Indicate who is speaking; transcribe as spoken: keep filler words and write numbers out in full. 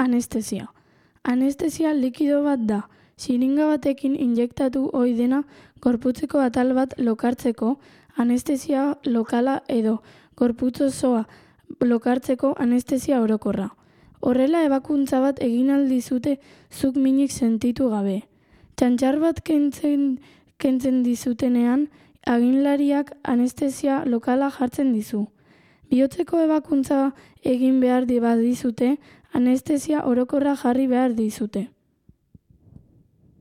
Speaker 1: Anestesia. Anestesia likido bat da. Xiringa batekin injektatu ohi dena gorputzeko atal bat lokartzeko, anestesia lokala edo gorputz osoa lokartzeko anestesia orokorra. Horrela ebakuntza bat egin ahal dizute zuk minik sentitu gabe. Txantxar bat kentzen, kentzen dizutenean, aginlariak anestesia lokala jartzen dizu. Bihotzeko ebakuntza egin behar badizute, anestesia orokorra jarri behar dizute.